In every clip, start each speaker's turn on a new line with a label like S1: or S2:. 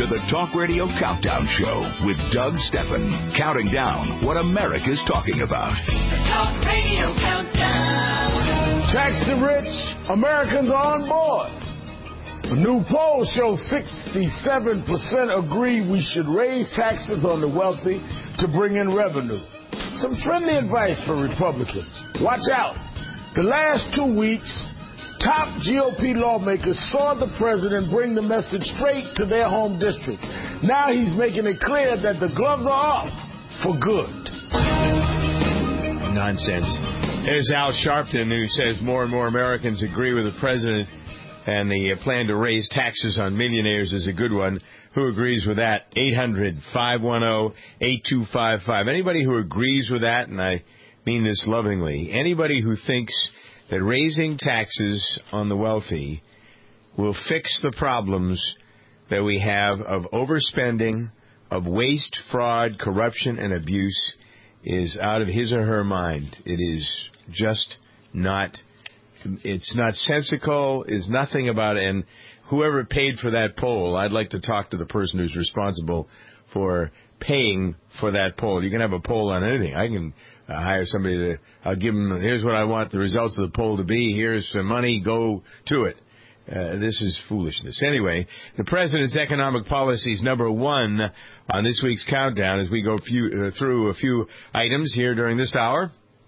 S1: to the Talk Radio Countdown Show with Doug Steffen, counting down what America's talking about.
S2: The Talk Radio Countdown.
S3: Tax the rich, Americans are on board. A new poll shows 67% agree we should raise taxes on the wealthy to bring in revenue. Some friendly advice for Republicans. Watch out. The last 2 weeks, top GOP lawmakers saw the president bring the message straight to their home district. Now he's making it clear that the gloves are off for good.
S4: Nonsense. There's Al Sharpton, who says more and more Americans agree with the president and the plan to raise taxes on millionaires is a good one. Who agrees with that? 800-510-8255. Anybody who agrees with that, and I mean this lovingly, anybody who thinks that raising taxes on the wealthy will fix the problems that we have of overspending, of waste, fraud, corruption, and abuse is out of his or her mind. It is just not, it's not sensical, is nothing about it. And whoever paid for that poll, I'd like to talk to the person who's responsible for paying for that poll. You can have a poll on anything. I can hire somebody to, I'll give them, here's what I want the results of the poll to be, here's some money, go to it. This is foolishness. Anyway, the president's economic policy is number one on this week's countdown as we go through a few items here during this hour.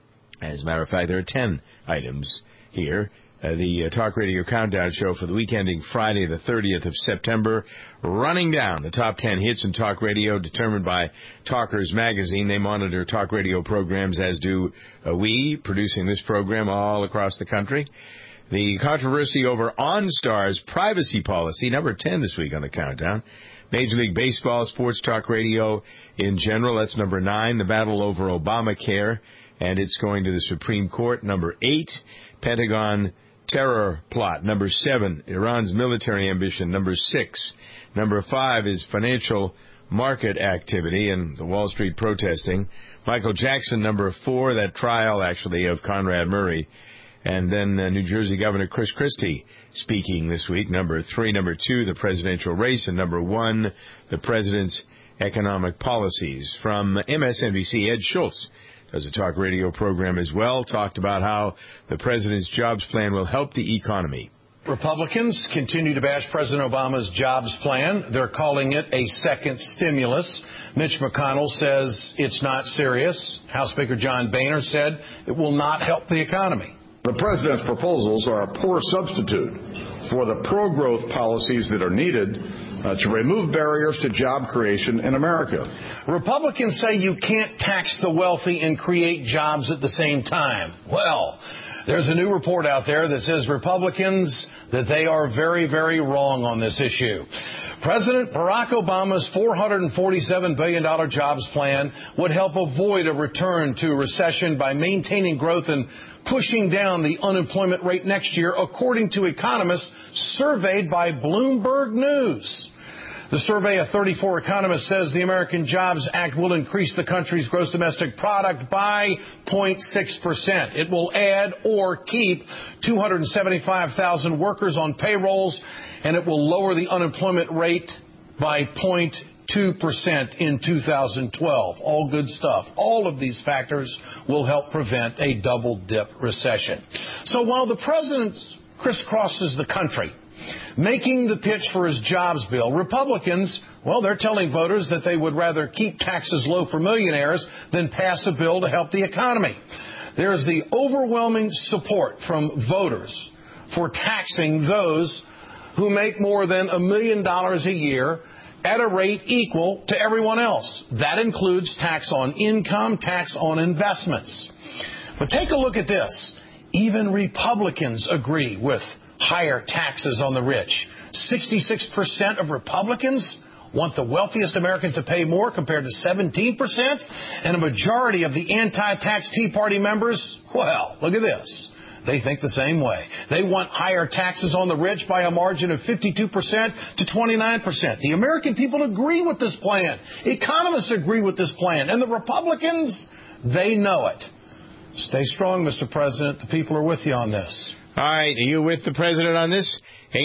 S4: As a matter of fact, there are 10 items here. The Talk Radio Countdown Show for the week ending Friday, the 30th of September, running down the top 10 hits in talk radio determined by Talkers Magazine. They monitor talk radio programs, as do we, producing this program all across the country. The controversy over OnStar's privacy policy, number 10 this week on the countdown. Major League Baseball, sports talk radio in general, that's number 9. The battle over Obamacare, and it's going to the Supreme Court, number 8. Pentagon terror plot, number 7. Iran's military ambition, number 6. Number 5 is financial market activity and the Wall Street protesting. Michael Jackson, number 4, that trial, actually, of Conrad Murray. And then New Jersey Governor Chris Christie speaking this week, number 3. Number 2, the presidential race. And number 1, the president's economic policies. From MSNBC, Ed Schultz does a talk radio program as well, talked about how the president's jobs plan will help the economy.
S5: Republicans continue to bash President Obama's jobs plan. They're calling it a second stimulus. Mitch McConnell says it's not serious. House Speaker John Boehner said it will not help the economy.
S6: The president's proposals are a poor substitute for the pro-growth policies that are needed to remove barriers to job creation in America.
S5: Republicans say you can't tax the wealthy and create jobs at the same time. Well, there's a new report out there that says Republicans, that they are very, very wrong on this issue. President Barack Obama's $447 billion jobs plan would help avoid a return to a recession by maintaining growth and pushing down the unemployment rate next year, according to economists surveyed by Bloomberg News. The survey of 34 economists says the American Jobs Act will increase the country's gross domestic product by 0.6%. It will add or keep 275,000 workers on payrolls, and it will lower the unemployment rate by 0.2% in 2012. All good stuff. All of these factors will help prevent a double-dip recession. So while the president crisscrosses the country, making the pitch for his jobs bill, Republicans, well, they're telling voters that they would rather keep taxes low for millionaires than pass a bill to help the economy. There's the overwhelming support from voters for taxing those who make more than $1 million a year at a rate equal to everyone else. That includes tax on income, tax on investments. But take a look at this. Even Republicans agree with higher taxes on the rich. 66% of Republicans want the wealthiest Americans to pay more compared to 17%. And a majority of the anti-tax Tea Party members, well, look at this. They think the same way. They want higher taxes on the rich by a margin of 52% to 29%. The American people agree with this plan. Economists agree with this plan. And the Republicans, they know it. Stay strong, Mr. President. The people are with you on this.
S4: All right, are you with the president on this?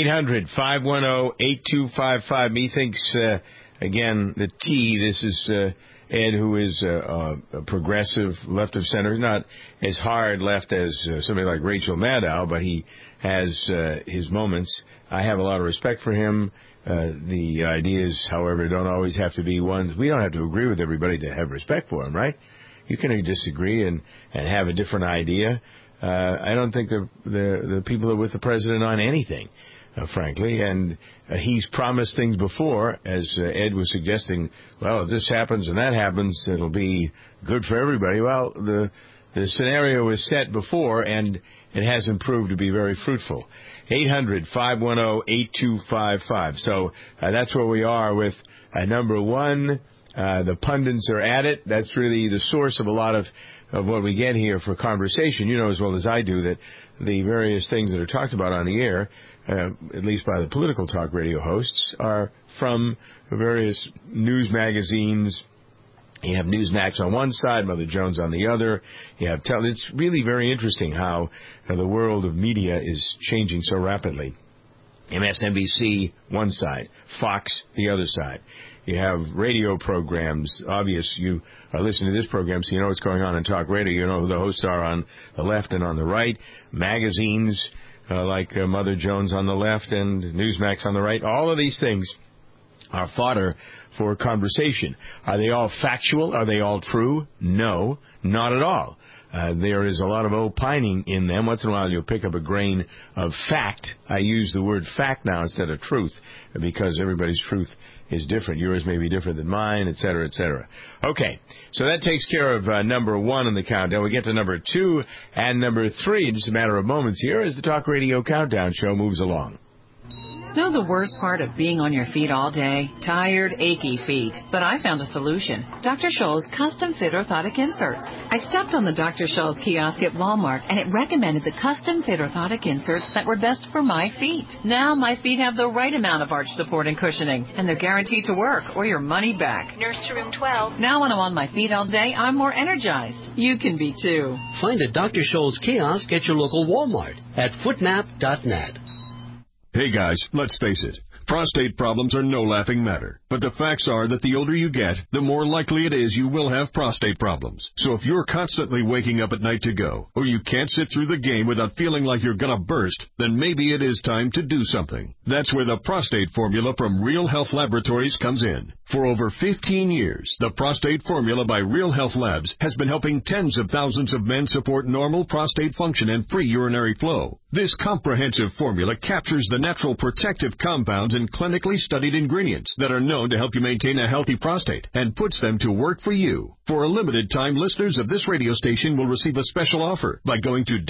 S4: 800-510-8255. Methinks, again, the T, this is Ed, who is a progressive left of center. He's not as hard left as somebody like Rachel Maddow, but he has his moments. I have a lot of respect for him. The ideas, however, don't always have to be ones. We don't have to agree with everybody to have respect for him, right? You can disagree and have a different idea. I don't think the people are with the president on anything, frankly. And he's promised things before, as Ed was suggesting. Well, if this happens and that happens, it'll be good for everybody. Well, the scenario was set before, and it hasn't proved to be very fruitful. 800-510-8255. So that's where we are with number one. The pundits are at it. That's really the source of a lot of what we get here for conversation. You know as well as I do that the various things that are talked about on the air, at least by the political talk radio hosts, are from various news magazines. You have Newsmax on one side, Mother Jones on the other. You have it's really very interesting how the world of media is changing so rapidly. MSNBC, one side. Fox, the other side. You have radio programs. Obvious, you are listening to this program, so you know what's going on in talk radio. You know who the hosts are on the left and on the right. Magazines like Mother Jones on the left and Newsmax on the right. All of these things are fodder for conversation. Are they all factual? Are they all true? No, not at all. There is a lot of opining in them. Once in a while you'll pick up a grain of fact. I use the word fact now instead of truth because everybody's truth is different. Yours may be different than mine, et cetera, et cetera. Okay, so that takes care of number one in the countdown. We get to number two and number three in just a matter of moments here as the Talk Radio Countdown Show moves along.
S7: Know the worst part of being on your feet all day? Tired, achy feet. But I found a solution. Dr. Scholl's Custom Fit Orthotic Inserts. I stepped on the Dr. Scholl's kiosk at Walmart, and it recommended the Custom Fit Orthotic Inserts that were best for my feet. Now my feet have the right amount of arch support and cushioning, and they're guaranteed to work or your money back.
S2: Nurse to room 12.
S7: Now when I'm on my feet all day, I'm more energized. You can be too.
S8: Find a Dr. Scholl's kiosk at your local Walmart at footmap.net.
S9: Hey guys, let's face it. Prostate problems are no laughing matter. But the facts are that the older you get, the more likely it is you will have prostate problems. So if you're constantly waking up at night to go, or you can't sit through the game without feeling like you're gonna burst, then maybe it is time to do something. That's where the prostate formula from Real Health Laboratories comes in. For over 15 years, the prostate formula by Real Health Labs has been helping tens of thousands of men support normal prostate function and free urinary flow. This comprehensive formula captures the natural protective compounds and clinically studied ingredients that are known to help you maintain a healthy prostate and puts them to work for you. For a limited time, listeners of this radio station will receive a special offer by going to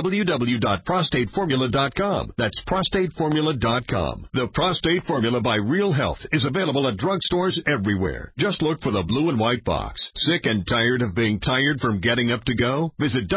S9: www.prostateformula.com. That's prostateformula.com. The Prostate Formula by Real Health is available at drugstores everywhere. Just look for the blue and white box. Sick and tired of being tired from getting up to go? Visit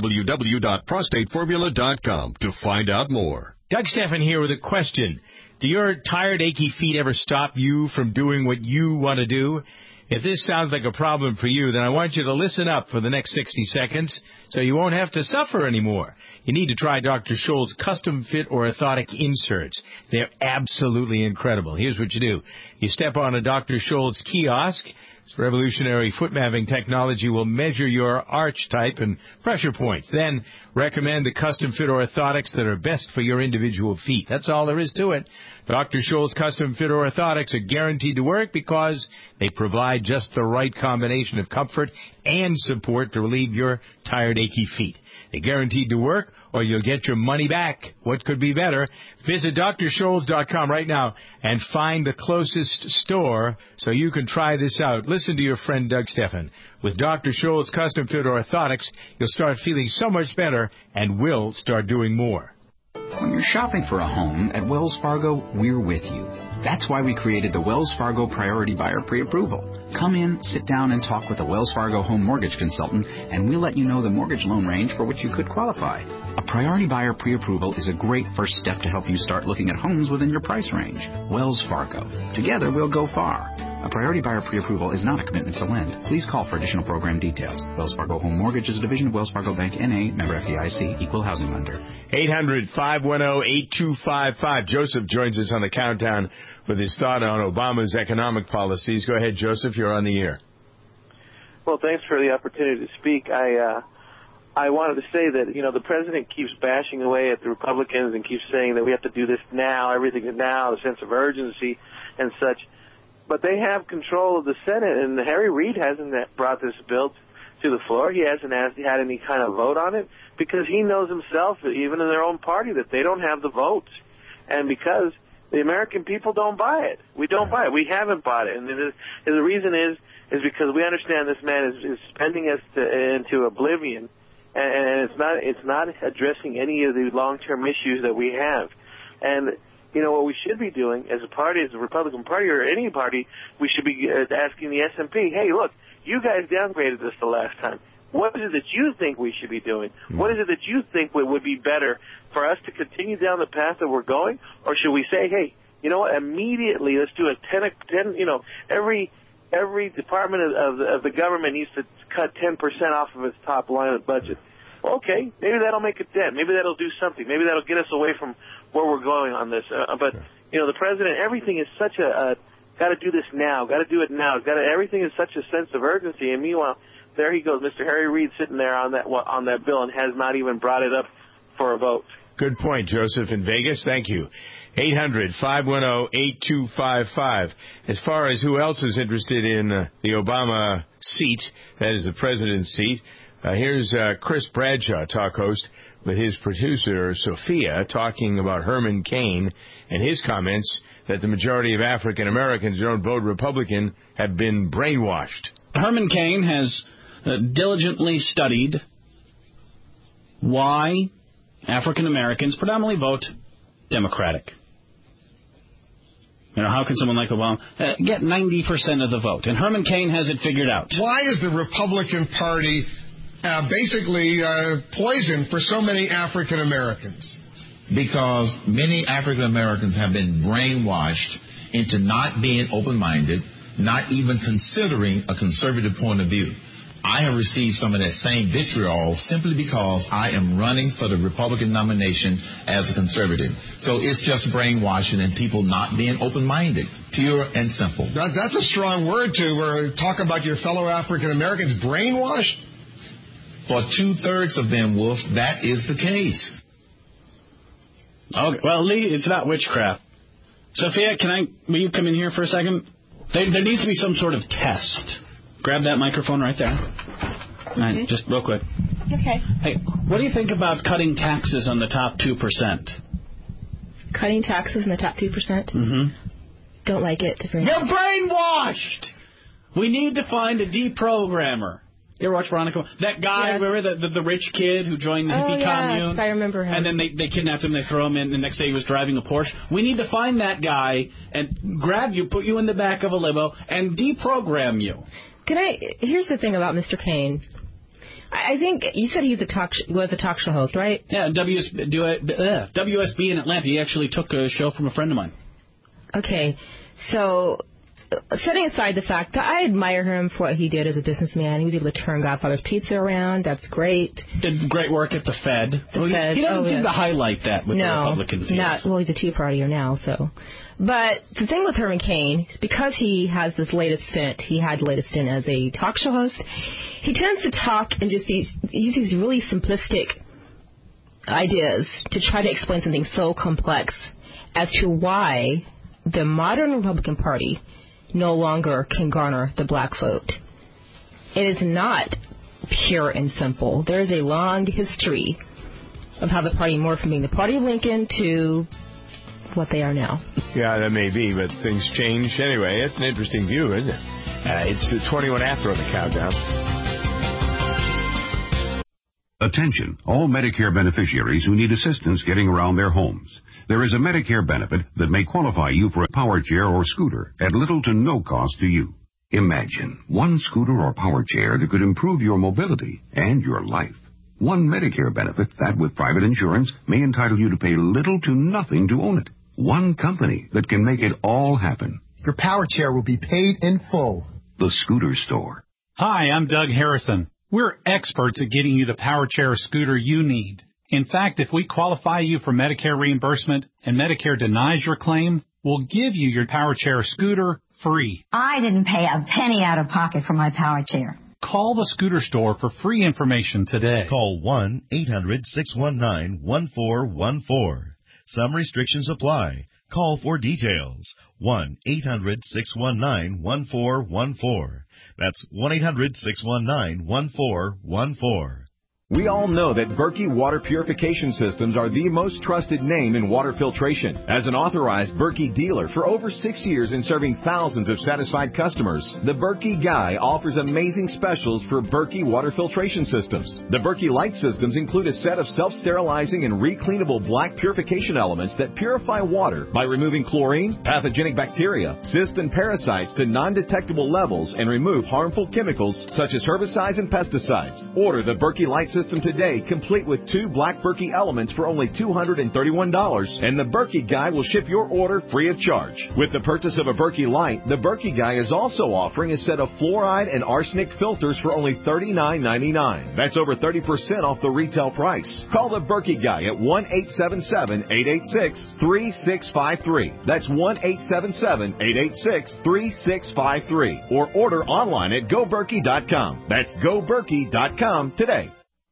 S9: www.prostateformula.com to find out more.
S4: Doug Stephan here with a question. Do your tired, achy feet ever stop you from doing what you want to do? If this sounds like a problem for you, then I want you to listen up for the next 60 seconds so you won't have to suffer anymore. You need to try Dr. Scholl's Custom Fit Orthotic Inserts. They're absolutely incredible. Here's what you do. You step on a Dr. Scholl's kiosk. This revolutionary foot mapping technology will measure your arch type and pressure points. Then recommend the custom fit orthotics that are best for your individual feet. That's all there is to it. Dr. Scholl's Custom Fit Orthotics are guaranteed to work because they provide just the right combination of comfort and support to relieve your tired, achy feet. They're guaranteed to work or you'll get your money back. What could be better? Visit DrScholz.com right now and find the closest store so you can try this out. Listen to your friend Doug Stephan. With Dr. Scholl's Custom Fit Orthotics, you'll start feeling so much better and will start doing more.
S10: When you're shopping for a home, at Wells Fargo, we're with you. That's why we created the Wells Fargo Priority Buyer Pre-Approval. Come in, sit down, and talk with a Wells Fargo home mortgage consultant, and we'll let you know the mortgage loan range for which you could qualify. A Priority Buyer Pre-Approval is a great first step to help you start looking at homes within your price range. Wells Fargo. Together, we'll go far. A priority buyer pre-approval is not a commitment to lend. Please call for additional program details. Wells Fargo Home Mortgage is a division of Wells Fargo Bank, N.A., member FDIC, equal housing lender.
S4: 800-510-8255. Joseph joins us on the countdown with his thought on Obama's economic policies. Go ahead, Joseph. You're on the air.
S11: Well, thanks for the opportunity to speak. I wanted to say that, the president keeps bashing away at the Republicans and keeps saying that we have to do this now, everything is now, the sense of urgency and such. But they have control of the Senate, and Harry Reid hasn't brought this bill to the floor. He hasn't had any kind of vote on it because he knows himself, even in their own party, that they don't have the votes. And because the American people don't buy it. We don't buy it. We haven't bought it. And the reason is because we understand this man is spending us into oblivion. And it's not addressing any of the long-term issues that we have. And, what we should be doing as a party, as a Republican Party or any party, we should be asking the S&P, hey, look, you guys downgraded us the last time. What is it that you think we should be doing? What is it that you think would be better for us to continue down the path that we're going? Or should we say, hey, you know what, immediately let's do a 10 every department of the government needs to cut 10% off of its top line of budget. Well, okay, maybe that'll make a dent. Maybe that'll do something. Maybe that'll get us away from where we're going on this. But the president, everything is such a got to do this now, got to do it now. Everything is such a sense of urgency. And meanwhile, there he goes, Mr. Harry Reid, sitting there on that bill and has not even brought it up for a vote.
S4: Good point, Joseph in Vegas. Thank you. 800-510-8255. As far as who else is interested in the Obama seat, that is the president's seat, here's Chris Bradshaw, talk host, with his producer, Sophia, talking about Herman Cain and his comments that the majority of African Americans who don't vote Republican have been brainwashed.
S12: Herman Cain has diligently studied why African Americans predominantly vote Democratic. How can someone like Obama get 90% of the vote? And Herman Cain has it figured out.
S13: Why is the Republican Party basically poison for so many African Americans?
S14: Because many African Americans have been brainwashed into not being open-minded, not even considering a conservative point of view. I have received some of that same vitriol simply because I am running for the Republican nomination as a conservative. So it's just brainwashing and people not being open-minded, pure and simple.
S13: That's a strong word to talk about your fellow African Americans. Brainwashed?
S14: For 2/3 of them, Wolf, that is the case.
S12: Okay, well, Lee, it's not witchcraft. Sophia, will you come in here for a second? There needs to be some sort of test. Grab that microphone right there. Okay. Right, just real quick.
S15: Okay.
S12: Hey, what do you think about cutting taxes on the top 2%?
S15: Cutting taxes on the top 2%?
S12: Mm-hmm.
S15: Don't like it.
S12: You're brainwashed! We need to find a deprogrammer. You ever watch Veronica? That guy, remember the rich kid who joined the hippie commune?
S15: I remember him.
S12: And then they kidnapped him, they throw him in, the next day he was driving a Porsche. We need to find that guy and grab you, put you in the back of a limo, and deprogram you.
S15: Here's the thing about Mr. Cain. I think you said he was a talk show host, right?
S12: Yeah, WSB in Atlanta. He actually took a show from a friend of mine.
S15: Okay, so setting aside the fact that I admire him for what he did as a businessman, he was able to turn Godfather's Pizza around. That's great.
S12: Did great work at the Fed. He doesn't seem to highlight that with the Republican field.
S15: Well, he's a Tea-Partier now, so. But the thing with Herman Cain is because he has this latest stint, he had the latest stint as a talk show host, he tends to talk in just these really simplistic ideas to try to explain something so complex as to why the modern Republican Party no longer can garner the black vote. It is not pure and simple. There is a long history of how the party morphed from being the party of Lincoln to what they are now.
S4: Yeah, that may be, but things change. Anyway, it's an interesting view, isn't it? It's 21 after on the countdown.
S16: Attention, all Medicare beneficiaries who need assistance getting around their homes. There is a Medicare benefit that may qualify you for a power chair or scooter at little to no cost to you. Imagine one scooter or power chair that could improve your mobility and your life. One Medicare benefit that with private insurance may entitle you to pay little to nothing to own it. One company that can make it all happen.
S17: your power chair will be paid in full.
S16: The Scooter Store.
S18: Hi, I'm Doug Harrison. We're experts at getting you the power chair or scooter you need. In fact, if we qualify you for Medicare reimbursement and Medicare denies your claim, we'll give you your power chair or scooter free.
S19: I didn't pay a penny out of pocket for my power chair.
S18: Call the Scooter Store for free information today.
S20: Call 1-800-619-1414. Some restrictions apply. Call for details. 1-800-619-1414. That's 1-800-619-1414.
S21: We all know that Berkey Water Purification Systems are the most trusted name in water filtration. As an authorized Berkey dealer for over 6 years and serving thousands of satisfied customers, the Berkey Guy offers amazing specials for Berkey Water Filtration Systems. The Berkey Light Systems include a set of self-sterilizing and recleanable black purification elements that purify water by removing chlorine, pathogenic bacteria, cysts, and parasites to non-detectable levels and remove harmful chemicals such as herbicides and pesticides. Order the Berkey Light System today, complete with 2 black Berkey elements for only $231, and the Berkey Guy will ship your order free of charge. With the purchase of a Berkey Light, the Berkey Guy is also offering a set of fluoride and arsenic filters for only $39.99. That's over 30% off the retail price. Call the Berkey Guy at 1-877-886-3653. That's 1-877-886-3653. Or order online at GoBerkey.com. That's GoBerkey.com today.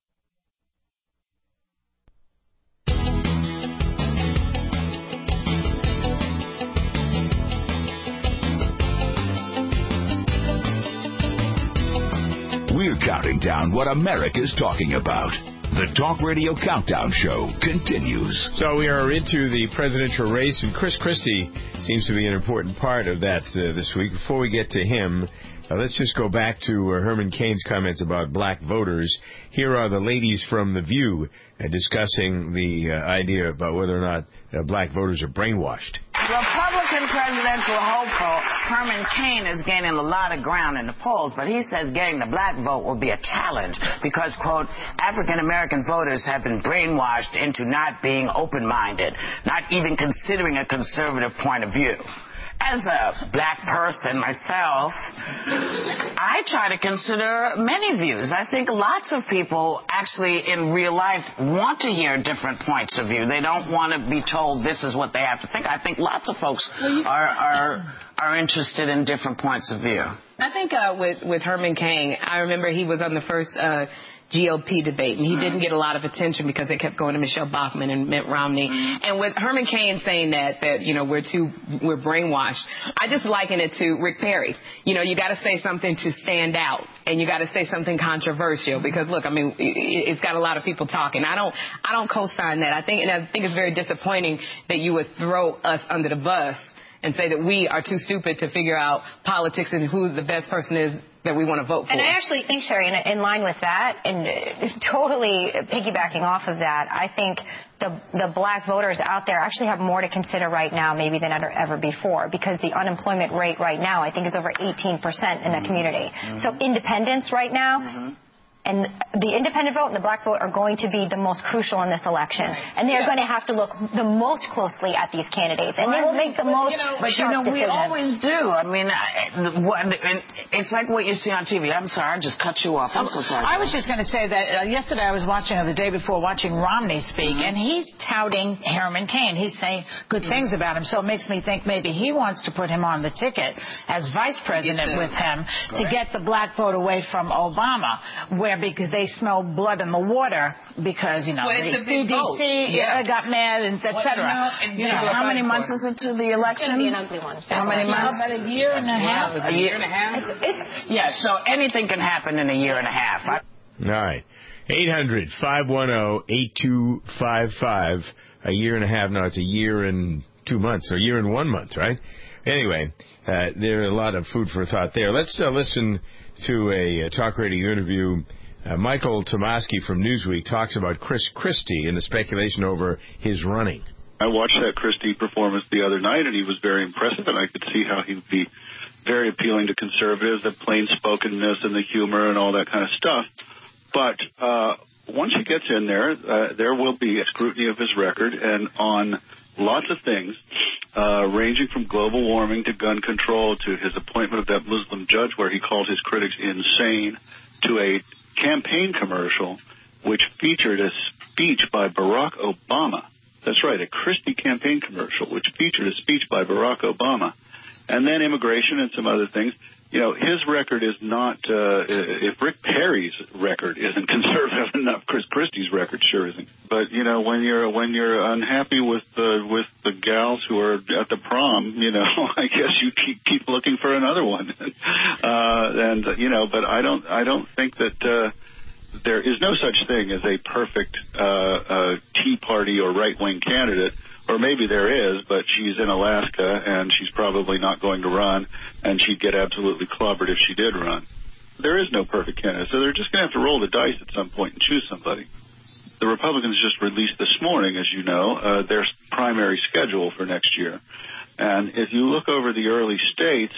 S1: We're counting down what America's talking about. The Talk Radio Countdown Show continues.
S4: So we are into the presidential race, and Chris Christie seems to be an important part of that this week. Before we get to him, let's just go back to Herman Cain's comments about black voters. Here are the ladies from The View discussing the idea about whether or not black voters are brainwashed.
S22: Republican presidential hopeful Herman Cain is gaining a lot of ground in the polls, but he says getting the black vote will be a challenge because, quote, African-American voters have been brainwashed into not being open-minded, not even considering a conservative point of view. As a black person myself, I try to consider many views. I think lots of people actually in real life want to hear different points of view. They don't want to be told this is what they have to think. I think lots of folks are interested in different points of view.
S23: I think with Herman Cain, I remember he was on the first GOP debate, and he didn't get a lot of attention because they kept going to Michelle Bachmann and Mitt Romney. And with Herman Cain saying that you know we're brainwashed, I just liken it to Rick Perry. You know, you got to say something to stand out, and you got to say something controversial because look, I mean, it's got a lot of people talking. I don't co-sign that. I think it's very disappointing that you would throw us under the bus and say that we are too stupid to figure out politics and who the best person is that we want to vote for.
S24: And I actually think, Sherry, in line with that, and totally piggybacking off of that, I think the black voters out there actually have more to consider right now maybe than ever before, because the unemployment rate right now I think is over 18% in the community. So independents right now, and the independent vote and the black vote are going to be the most crucial in this election. And they're going to have to look the most closely at these candidates. And they will make the most sharp decisions.
S22: We always do. I mean, it's like what you see on TV. I'm sorry, I just cut you off. I'm so sorry.
S25: I was just going to say that yesterday I was watching, or the day before, watching Romney speak, and he's touting Herman Cain. He's saying good things about him. So it makes me think maybe he wants to put him on the ticket as vice president with him to get the black vote away from Obama, because they smell blood in the water because, you know, the CDC got mad, and et cetera.
S22: How many months is it to the election?
S24: It's going to be an ugly one.
S22: How many months?
S25: About a year and a half.
S22: A year and a half? Yeah, so anything can happen in a year and a half.
S4: All right. 800-510-8255. A year and a half. No, it's a year and 2 months, or a year and 1 month, right? Anyway, there are a lot of food for thought there. Let's listen to a talk radio interview. Michael Tomasky from Newsweek talks about Chris Christie and the speculation over his running.
S26: I watched that Christie performance the other night, and he was very impressive, and I could see how he would be very appealing to conservatives, the plain-spokenness and the humor and all that kind of stuff. But once he gets in there, there will be a scrutiny of his record, and on lots of things, ranging from global warming to gun control to his appointment of that Muslim judge where he called his critics insane, to a campaign commercial which featured a speech by Barack Obama. That's right, a Christie campaign commercial which featured a speech by Barack Obama. And then immigration and some other things. You know, his record is not, if Rick Perry's record isn't conservative enough, Chris Christie's record sure isn't. But, you know, when you're unhappy with the gals who are at the prom, you know, I guess you keep looking for another one. And, you know, but I don't think that, there is no such thing as a perfect, Tea Party or right-wing candidate. Or maybe there is, but she's in Alaska, and she's probably not going to run, and she'd get absolutely clobbered if she did run. There is no perfect candidate, so they're just going to have to roll the dice at some point and choose somebody. The Republicans just released this morning, as you know, their primary schedule for next year. And if you look over the early states,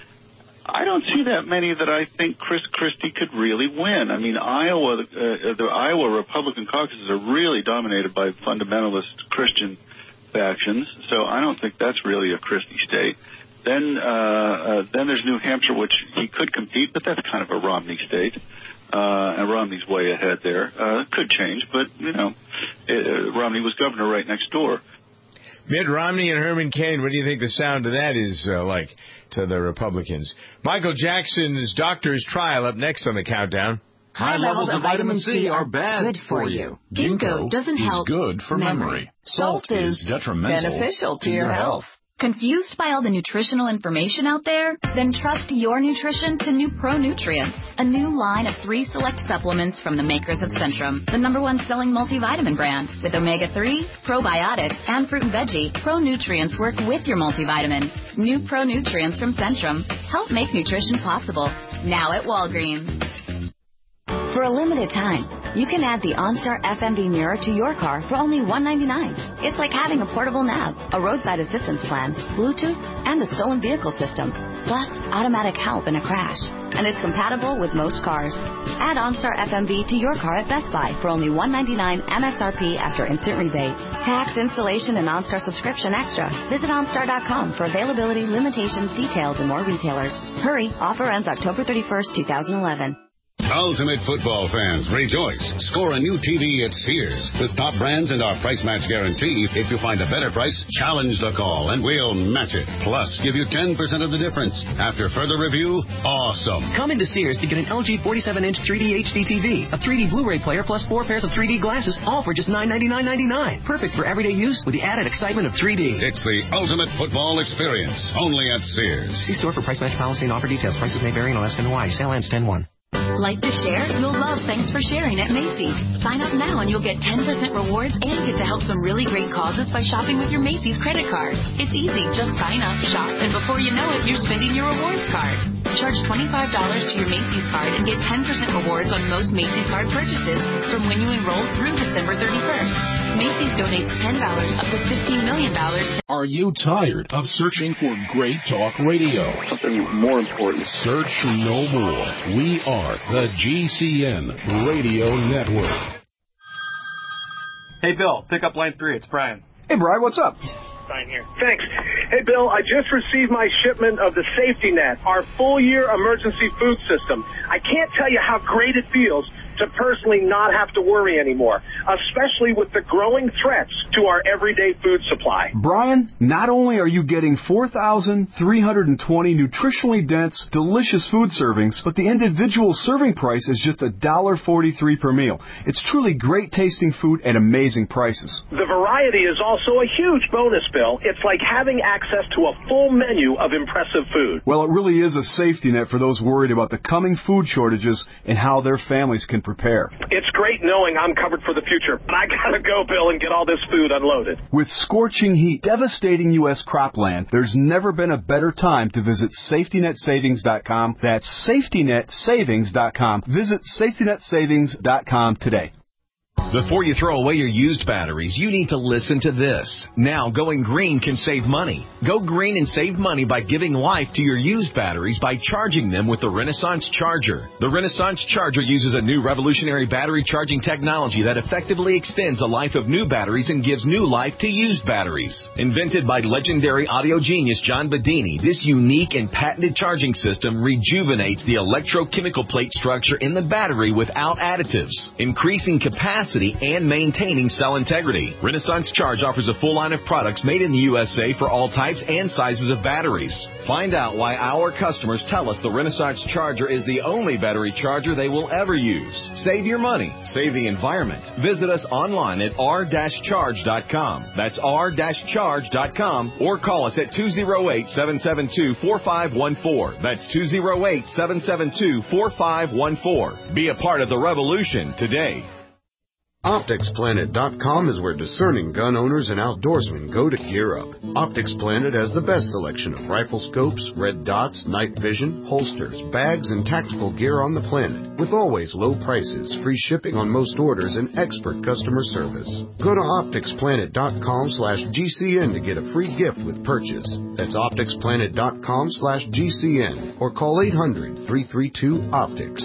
S26: I don't see that many that I think Chris Christie could really win. I mean, Iowa, the Iowa Republican caucuses are really dominated by fundamentalist Christian factions, so I don't think that's really a Christie state. Then there's New Hampshire, which he could compete, but that's kind of a Romney state, and Romney's way ahead there. It could change, but, you know, Romney was governor right next door.
S4: Mitt Romney and Herman Cain, what do you think the sound of that is like to the Republicans? Michael Jackson's doctor's trial up next on the countdown.
S2: High levels of vitamin C are bad for you. Ginkgo doesn't help.
S3: Is good for memory. Salt is detrimental
S2: beneficial to your health.
S5: Confused by all the nutritional information out there? Then trust your nutrition to New Pro Nutrients, a new line of 3 select supplements from the makers of Centrum, the #1 selling multivitamin brand. With omega-3, probiotics, and fruit and veggie, Pro Nutrients work with your multivitamin. New Pro Nutrients from Centrum help make nutrition possible. Now at Walgreens.
S6: For a limited time, you can add the OnStar FMV mirror to your car for only $199. It's like having a portable nav, a roadside assistance plan, Bluetooth, and a stolen vehicle system, plus automatic help in a crash. And it's compatible with most cars. Add OnStar FMV to your car at Best Buy for only $199 MSRP after instant rebate. Tax, installation, and OnStar subscription extra. Visit OnStar.com for availability, limitations, details, and more retailers. Hurry, offer ends October 31st, 2011.
S16: Ultimate football fans, rejoice. Score a new TV at Sears. With top brands and our price match guarantee, if you find a better price, challenge the call and we'll match it. Plus, give you 10% of the difference. After further review, awesome.
S7: Come into Sears to get an LG 47-inch 3D HD TV, a 3D Blu-ray player, plus 4 pairs of 3D glasses, all for just $999.99. Perfect for everyday use with the added excitement of 3D.
S16: It's the ultimate football experience, only at Sears.
S7: See store for price match policy and offer details. Prices may vary in Alaska and Hawaii. Sale ends 10/1.
S5: Like to share? You'll love Thanks for Sharing at Macy's. Sign up now and you'll get 10% rewards and get to help some really great causes by shopping with your Macy's credit card. It's easy. Just sign up, shop, and before you know it, you're spending your rewards card. Charge $25 to your Macy's card and get 10% rewards on most Macy's card purchases from when you enroll through December 31st. Macy's donates $10 up to $15 million.
S3: Are you tired of searching for great talk radio?
S8: Something more important.
S3: Search no more. We are the GCN Radio Network.
S27: Hey, Bill, pick up line 3. It's Brian.
S28: Hey, Brian, what's up?
S27: Brian here.
S28: Thanks. Hey, Bill, I just received my shipment of the Safety Net, our full-year emergency food system. I can't tell you how great it feels to personally not have to worry anymore, especially with the growing threats to our everyday food supply. Brian, not only are you getting 4,320 nutritionally dense, delicious food servings, but the individual serving price is just $1.43 per meal. It's truly great tasting food at amazing prices.
S27: The variety is also a huge bonus, Bill. It's like having access to a full menu of impressive food.
S28: Well, it really is a safety net for those worried about the coming food shortages and how their families can prepare.
S27: It's great knowing I'm covered for the future, but I gotta go, Bill, and get all this food unloaded.
S28: With scorching heat devastating U.S. cropland, there's never been a better time to visit SafetyNetSavings.com. That's SafetyNetSavings.com. Visit SafetyNetSavings.com today.
S9: Before you throw away your used batteries, you need to listen to this. Now, going green can save money. Go green and save money by giving life to your used batteries by charging them with the Renaissance Charger. The Renaissance Charger uses a new revolutionary battery charging technology that effectively extends the life of new batteries and gives new life to used batteries. Invented by legendary audio genius John Bedini, this unique and patented charging system rejuvenates the electrochemical plate structure in the battery without additives, increasing capacity and maintaining cell integrity. Renaissance Charge offers a full line of products made in the USA for all types and sizes of batteries. Find out why our customers tell us the Renaissance Charger is the only battery charger they will ever use. Save your money. Save the environment. Visit us online at r-charge.com. That's r-charge.com, or call us at 208-772-4514. That's 208-772-4514. Be a part of the revolution today.
S10: OpticsPlanet.com is where discerning gun owners and outdoorsmen go to gear up. Optics Planet has the best selection of rifle scopes, red dots, night vision, holsters, bags, and tactical gear on the planet, with always low prices, free shipping on most orders, and expert customer service. Go to OpticsPlanet.com/GCN to get a free gift with purchase. That's OpticsPlanet.com/GCN, or call 800-332-OPTICS,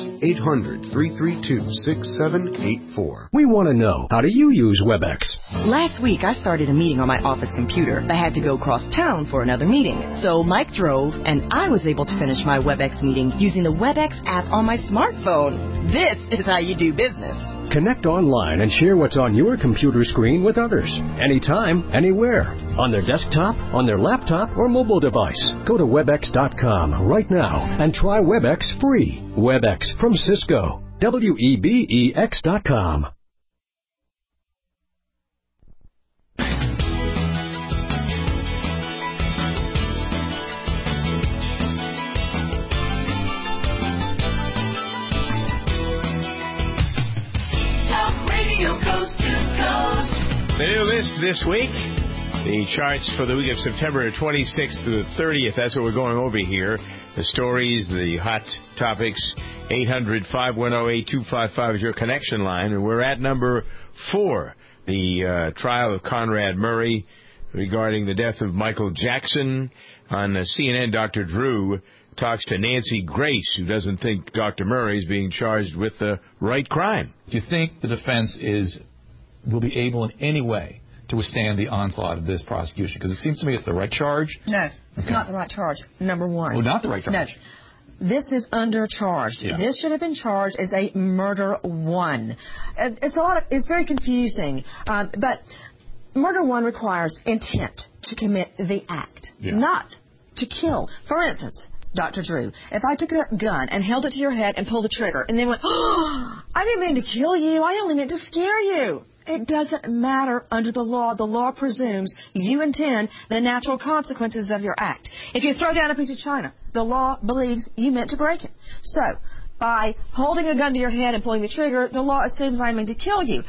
S10: 800-332-6784.
S11: We want to know, how do you use WebEx?
S12: Last week, I started a meeting on my office computer. I had to go cross town for another meeting. So Mike drove, and I was able to finish my WebEx meeting using the WebEx app on my smartphone. This is how you do business.
S11: Connect online and share what's on your computer screen with others. Anytime, anywhere. On their desktop, on their laptop, or mobile device. Go to WebEx.com right now and try WebEx free. WebEx from Cisco. WEBEX.com.
S1: Coast to coast.
S4: The new list this week, the charts for the week of September 26th to the 30th. That's what we're going over here. The stories, the hot topics. 800-510-8255 is your connection line. And we're at number 4, the trial of Conrad Murray regarding the death of Michael Jackson. On CNN, Dr. Drew talks to Nancy Grace, who doesn't think Dr. Murray is being charged with the right crime.
S13: Do you think the defense will be able in any way to withstand the onslaught of this prosecution? Because it seems to me it's the right charge.
S14: No, it's not the right charge, number one.
S13: Oh, not the right charge.
S14: No. This is undercharged.
S13: Yeah.
S14: This should have been charged as a murder one. It's very confusing, but murder one requires intent to commit the act, not to kill. For instance, Dr. Drew, if I took a gun and held it to your head and pulled the trigger and then went, oh, I didn't mean to kill you, I only meant to scare you. It doesn't matter under the law. The law presumes you intend the natural consequences of your act. If you throw down a piece of china, the law believes you meant to break it. So, by holding a gun to your head and pulling the trigger, the law assumes I mean to kill you.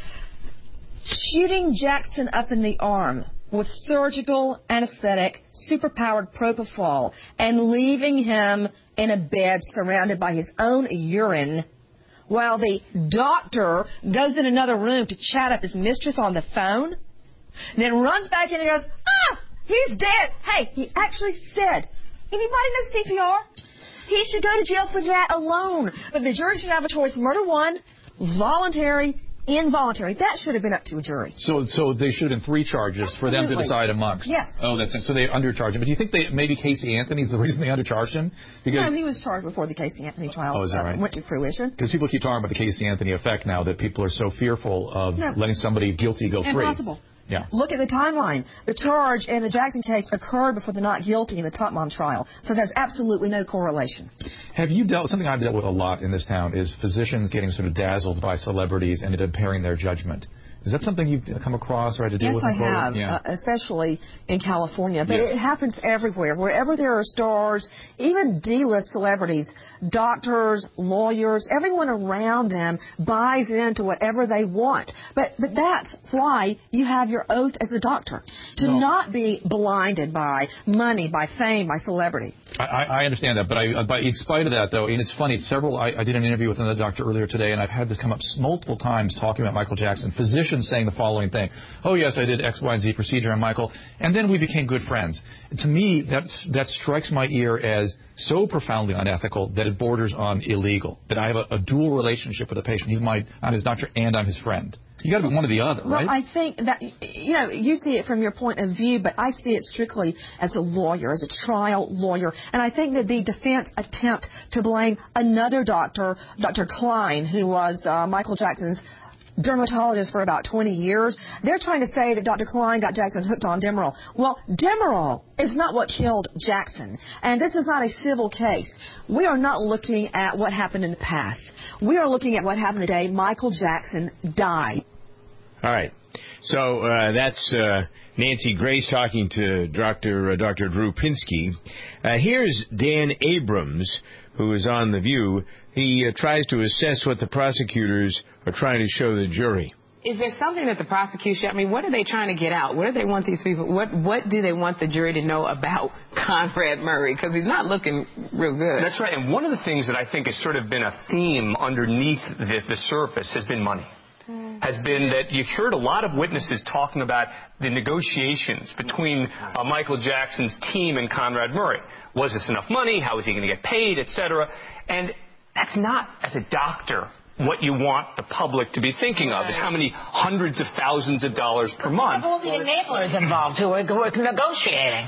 S14: Shooting Jackson up in the arm with surgical anesthetic, superpowered propofol, and leaving him in a bed surrounded by his own urine while the doctor goes in another room to chat up his mistress on the phone, then runs back in and goes, he's dead. Hey, he actually said, anybody know CPR? He should go to jail for that alone. But the jury should have a choice, murder one, voluntary, involuntary. That should have been up to a jury.
S13: So they should have 3 charges for them to decide amongst.
S14: Yes.
S13: Oh, that's it. So they undercharged him. But do you think maybe Casey Anthony's the reason they undercharged him? Because
S14: no, he was charged before the Casey Anthony trial went to fruition.
S13: Because people keep talking about the Casey Anthony effect now, that people are so fearful of letting somebody guilty go free.
S14: Impossible.
S13: Yeah.
S14: Look at the timeline. The charge in the Jackson case occurred before the not guilty in the Top Mom trial. So there's absolutely no correlation.
S13: Have you something I've dealt with a lot in this town is physicians getting sort of dazzled by celebrities and impairing their judgment. Is that something you've come across or had to deal with?
S14: Yes, I have, especially in California. But it happens everywhere. Wherever there are stars, even D-list celebrities, doctors, lawyers, everyone around them buys into whatever they want. But that's why you have your oath as a doctor, to not be blinded by money, by fame, by celebrity.
S13: I understand that, but in spite of that, though, and it's funny, I did an interview with another doctor earlier today, and I've had this come up multiple times talking about Michael Jackson, physicians saying the following thing: oh, yes, I did X, Y, and Z procedure on Michael, and then we became good friends. To me, that strikes my ear as so profoundly unethical that it borders on illegal, that I have a dual relationship with a patient. I'm his doctor and I'm his friend. You got to be one or the other, right?
S14: Well, I think that, you see it from your point of view, but I see it strictly as a lawyer, as a trial lawyer. And I think that the defense attempt to blame another doctor, Dr. Klein, who was Michael Jackson's dermatologist for about 20 years, they're trying to say that Dr. Klein got Jackson hooked on Demerol. Well, Demerol is not what killed Jackson. And this is not a civil case. We are not looking at what happened in the past. We are looking at what happened the day Michael Jackson died.
S4: All right. So that's Nancy Grace talking to Dr. Drew Pinsky. Here's Dan Abrams, who is on The View. He tries to assess what the prosecutors are trying to show the jury.
S15: Is there something that the prosecution, what are they trying to get out? What do they want these people, what do they want the jury to know about Conrad Murray? Because he's not looking real good.
S17: That's right. And one of the things that I think has sort of been a theme underneath the surface has been money. Has been that you heard a lot of witnesses talking about the negotiations between Michael Jackson's team and Conrad Murray. Was this enough money? How was he going to get paid, et cetera? And that's not, as a doctor, what you want the public to be thinking of, is how many hundreds of thousands of dollars per month.
S25: All the enablers involved who are negotiating.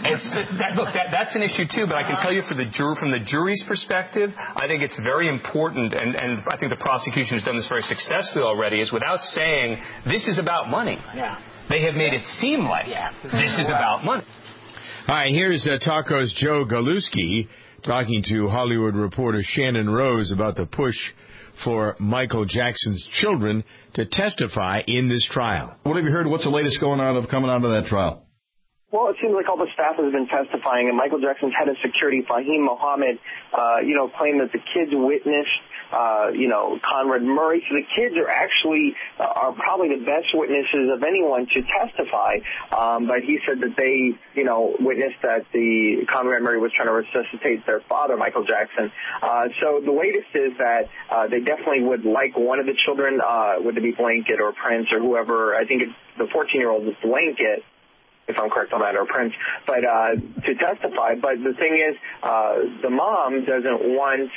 S17: That's an issue, too, but I can tell you from the jury's perspective, I think it's very important, and I think the prosecution has done this very successfully already, is without saying, this is about money.
S25: Yeah.
S17: They have made it seem like this is about money.
S4: All right, here's Talko's Joe Galuski talking to Hollywood reporter Shannon Rose about the push for Michael Jackson's children to testify in this trial.
S18: What have you heard? What's the latest coming out of that trial?
S28: Well, it seems like all the staff has been testifying, and Michael Jackson's head of security, Fahim Mohammed, claimed that the kids witnessed, Conrad Murray. So the kids are probably the best witnesses of anyone to testify. But he said that they, witnessed that the Conrad Murray was trying to resuscitate their father, Michael Jackson. So the latest is that they definitely would like one of the children, would it be Blanket or Prince or whoever? I think it's the 14-year-old is Blanket, if I'm correct on that, or Prince, but to testify. But the thing is, the mom doesn't want,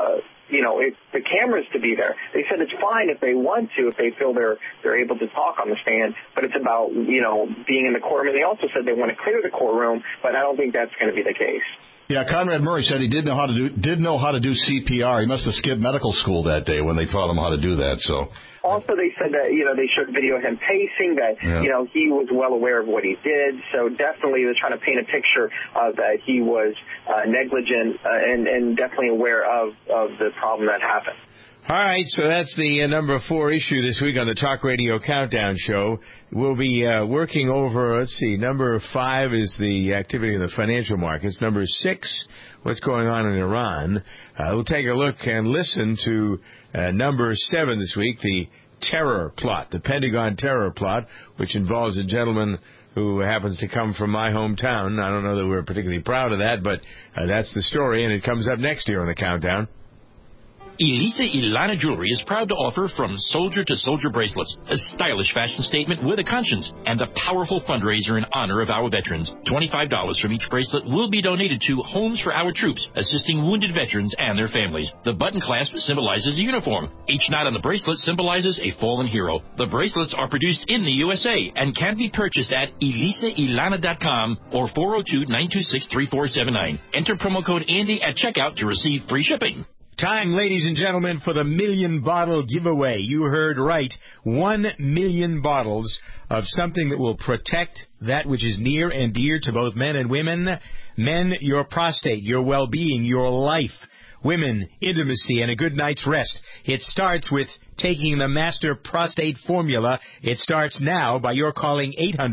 S28: the cameras to be there. They said it's fine if they want to, if they feel they're able to talk on the stand, but it's about, being in the courtroom. And they also said they want to clear the courtroom, but I don't think that's going to be the case.
S18: Yeah, Conrad Murray said he did know how to do CPR. He must have skipped medical school that day when they taught him how to do that, so.
S28: Also, they said that, they showed video of him pacing, that, he was well aware of what he did. So definitely they're trying to paint a picture of that he was negligent and definitely aware of the problem that happened.
S4: All right, so that's the number 4 issue this week on the Talk Radio Countdown Show. We'll be working over, number 5 is the activity in the financial markets. Number 6, what's going on in Iran. We'll take a look and listen to number 7 this week, the terror plot, the Pentagon terror plot, which involves a gentleman who happens to come from my hometown. I don't know that we're particularly proud of that, but that's the story, and it comes up next year on the Countdown.
S19: Elisa Ilana Jewelry is proud to offer From Soldier to Soldier bracelets, a stylish fashion statement with a conscience, and a powerful fundraiser in honor of our veterans. $25 from each bracelet will be donated to Homes for Our Troops, assisting wounded veterans and their families. The button clasp symbolizes a uniform. Each knot on the bracelet symbolizes a fallen hero. The bracelets are produced in the USA and can be purchased at elisailana.com or 402-926-3479. Enter promo code Andy at checkout to receive free shipping.
S4: Time, ladies and gentlemen, for the 1,000,000 bottle giveaway. You heard right. 1,000,000 bottles of something that will protect that which is near and dear to both men and women. Men, your prostate, your well-being, your life. Women, intimacy, and a good night's rest. It starts with taking the Master Prostate Formula. It starts now by your calling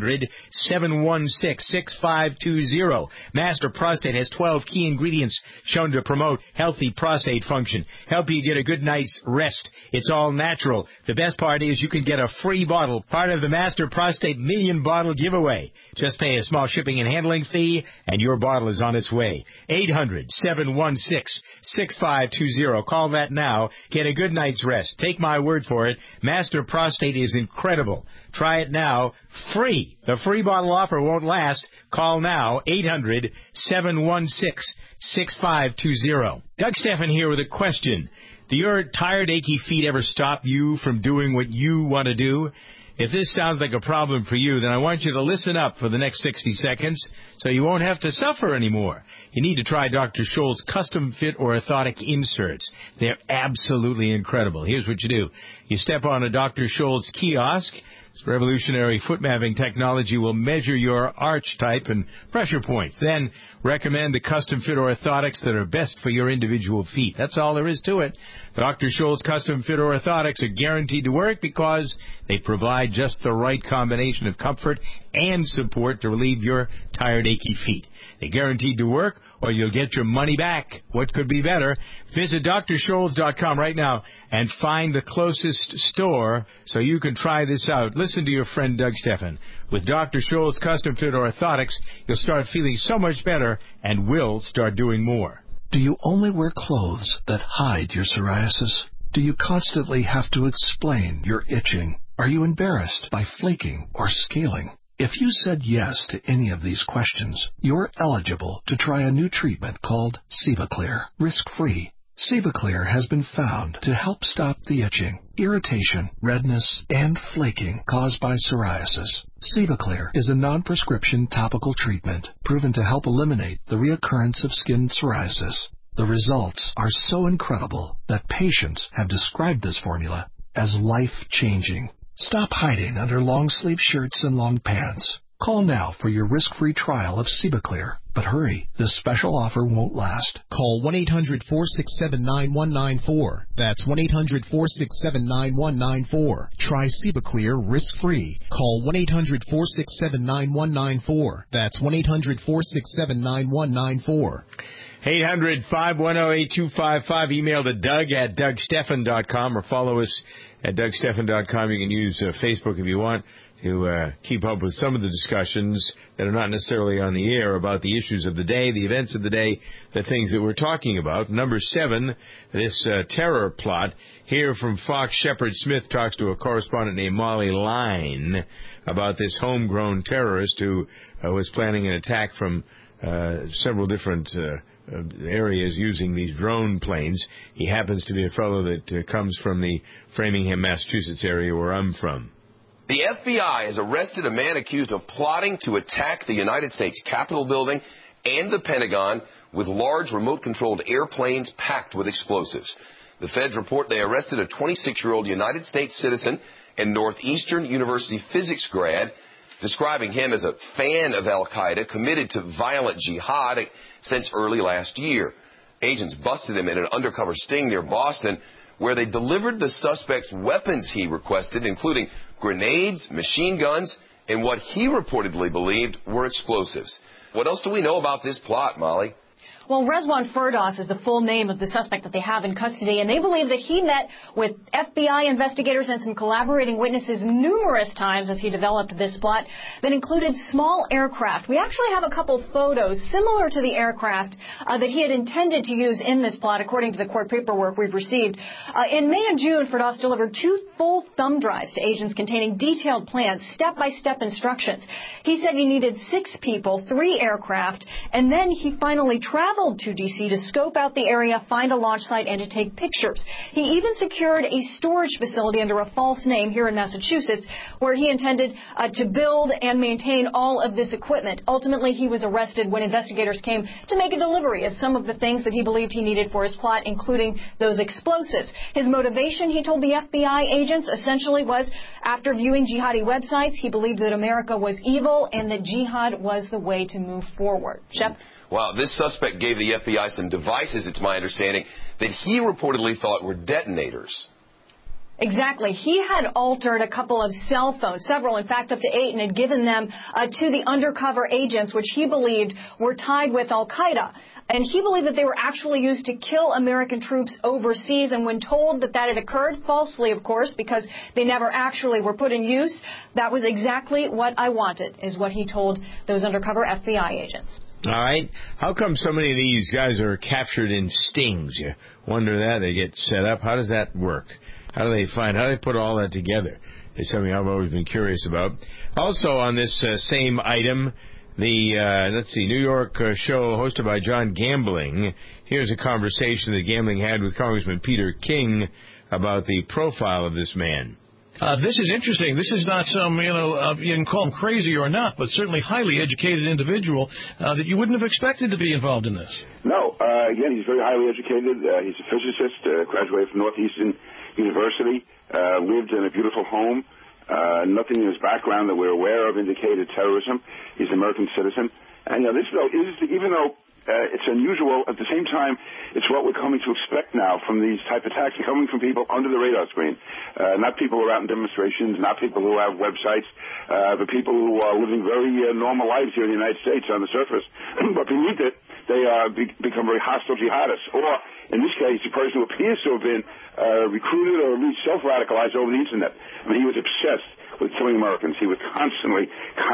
S4: 800-716-6520. Master Prostate has 12 key ingredients shown to promote healthy prostate function, help you get a good night's rest. It's all natural. The best part is you can get a free bottle, part of the Master Prostate Million Bottle Giveaway. Just pay a small shipping and handling fee, and your bottle is on its way. 800-716-6520. Call that now. Get a good night's rest. Take my word for it. Master Prostate is incredible. Try it now. Free. The free bottle offer won't last. Call now. 800-716-6520. Doug Stephan here with a question. Do your tired, achy feet ever stop you from doing what you want to do? If this sounds like a problem for you, then I want you to listen up for the next 60 seconds so you won't have to suffer anymore. You need to try Dr. Scholl's custom fit orthotic inserts. They're absolutely incredible. Here's what you do. You step on a Dr. Scholl's kiosk. This revolutionary foot mapping technology will measure your arch type and pressure points. Then recommend the custom fit orthotics that are best for your individual feet. That's all there is to it. Dr. Scholl's custom fit orthotics are guaranteed to work because they provide just the right combination of comfort and support to relieve your tired, achy feet. They're guaranteed to work, or you'll get your money back. What could be better? Visit DrScholz.com right now and find the closest store so you can try this out. Listen to your friend Doug Stephan. With Dr. Scholl's custom fit orthotics, you'll start feeling so much better and will start doing more.
S2: Do you only wear clothes that hide your psoriasis? Do you constantly have to explain your itching? Are you embarrassed by flaking or scaling? If you said yes to any of these questions, you're eligible to try a new treatment called Sebaclear, risk-free. Sebaclear has been found to help stop the itching, irritation, redness, and flaking caused by psoriasis. Sebaclear is a non-prescription topical treatment proven to help eliminate the reoccurrence of skin psoriasis. The results are so incredible that patients have described this formula as life-changing. Stop hiding under long-sleeve shirts and long pants. Call now for your risk-free trial of Sebaclear. But hurry, this special offer won't last.
S6: Call 1-800-467-9194. That's 1-800-467-9194. Try Sebaclear risk-free. Call 1-800-467-9194. That's 1-800-467-9194.
S4: 800-510-8255. Email to Doug@DougStephan.com or follow us at DougStephan.com. You can use Facebook if you want to keep up with some of the discussions that are not necessarily on the air about the issues of the day, the events of the day, the things that we're talking about. Number 7, this terror plot. Here from Fox, Shepard Smith talks to a correspondent named Molly Line about this homegrown terrorist who was planning an attack from several different areas using these drone planes. He happens to be a fellow that comes from the Framingham, Massachusetts area where I'm from.
S20: The FBI has arrested a man accused of plotting to attack the United States Capitol building and the Pentagon with large remote-controlled airplanes packed with explosives. The feds report they arrested a 26-year-old United States citizen and Northeastern University physics grad, describing him as a fan of al-Qaeda committed to violent jihad since early last year. Agents busted him in an undercover sting near Boston, where they delivered the suspect's weapons he requested, including grenades, machine guns, and what he reportedly believed were explosives. What else do we know about this plot, Molly?
S21: Well, Rezwan Firdaus is the full name of the suspect that they have in custody, and they believe that he met with FBI investigators and some collaborating witnesses numerous times as he developed this plot that included small aircraft. We actually have a couple photos similar to the aircraft that he had intended to use in this plot, according to the court paperwork we've received. In May and June, Firdaus delivered 2 full thumb drives to agents containing detailed plans, step-by-step instructions. He said he needed 6 people, 3 aircraft, and then he finally traveled to D.C. to scope out the area, find a launch site, and to take pictures. He even secured a storage facility under a false name here in Massachusetts where he intended to build and maintain all of this equipment. Ultimately, he was arrested when investigators came to make a delivery of some of the things that he believed he needed for his plot, including those explosives. His motivation, he told the FBI agents, essentially was, after viewing jihadi websites, he believed that America was evil and that jihad was the way to move forward. Shep?
S20: Well, this suspect gave the FBI some devices, it's my understanding, that he reportedly thought were detonators.
S21: Exactly. He had altered a couple of cell phones, several, in fact, up to 8, and had given them to the undercover agents, which he believed were tied with al-Qaeda. And he believed that they were actually used to kill American troops overseas. And when told that that had occurred, falsely, of course, because they never actually were put in use, that was exactly what I wanted, is what he told those undercover FBI agents.
S4: All right. How come so many of these guys are captured in stings? You wonder that. They get set up. How does that work? How do they put all that together? It's something I've always been curious about. Also on this same item, the, New York show hosted by John Gambling. Here's a conversation that Gambling had with Congressman Peter King about the profile of this man.
S5: This is interesting. This is not some, you can call him crazy or not, but certainly highly educated individual that you wouldn't have expected to be involved in this.
S7: No. Again, he's very highly educated. He's a physicist, graduated from Northeastern University, lived in a beautiful home. Nothing in his background that we're aware of indicated terrorism. He's an American citizen. And this, though, is, even though it's unusual, at the same time, it's what we're coming to expect now from these type of attacks. They're coming from people under the radar screen, not people who are out in demonstrations, not people who have websites, but people who are living very normal lives here in the United States on the surface. But beneath it, they become very hostile jihadists. Or, in this case, the person who appears to have been recruited or at least self-radicalized over the Internet. I mean, he was obsessed with killing Americans. He was constantly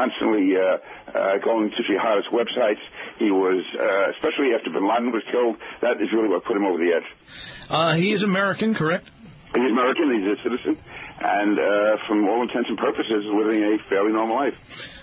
S7: going to jihadist websites. He was, especially after bin Laden was killed, that is really what put him over the edge.
S5: He is American, correct?
S7: He's American. He's a citizen. And from all intents and purposes, living a fairly normal life.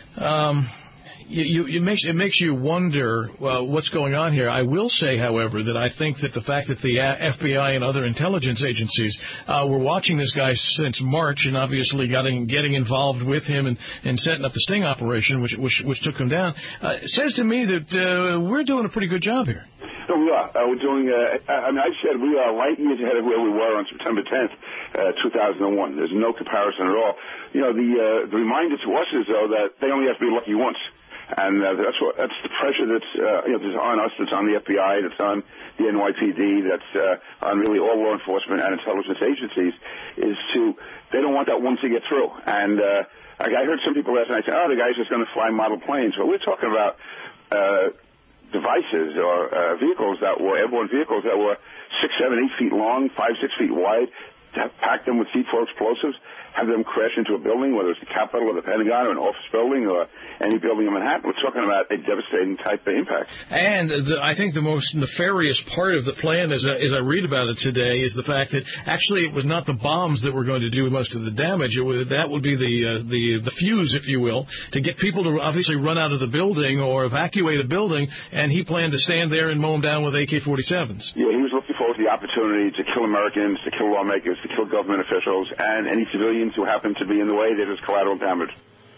S5: It makes you wonder what's going on here. I will say, however, that I think that the fact that the FBI and other intelligence agencies were watching this guy since March and obviously getting involved with him and setting up the sting operation, which took him down, says to me that we're doing a pretty good job here.
S7: No, we are. We're doing, I said we are light years ahead of where we were on September 10th, 2001. There's no comparison at all. The reminder to us is, though, that they only have to be lucky once. And that's the pressure that's on us, that's on the FBI, that's on the NYPD, that's on really all law enforcement and intelligence agencies, they don't want that one to get through. And I heard some people last night say, the guy's just going to fly model planes. But we're talking about devices or vehicles that were airborne vehicles that were 6, 7, 8 feet long, 5, 6 feet wide, pack them with C4 explosives, have them crash into a building, whether it's the Capitol or the Pentagon or an office building or any building in Manhattan. We're talking about a devastating type of impact.
S5: And I think the most nefarious part of the plan, as I read about it today, is the fact that actually it was not the bombs that were going to do most of the damage. That would be the fuse, if you will, to get people to obviously run out of the building or evacuate a building, and he planned to stand there and mow them down with AK-47s.
S7: Yeah, he was looking forward to the opportunity to kill Americans, to kill lawmakers, to kill government officials, and any civilians who happen to be in the way. They're just collateral damage.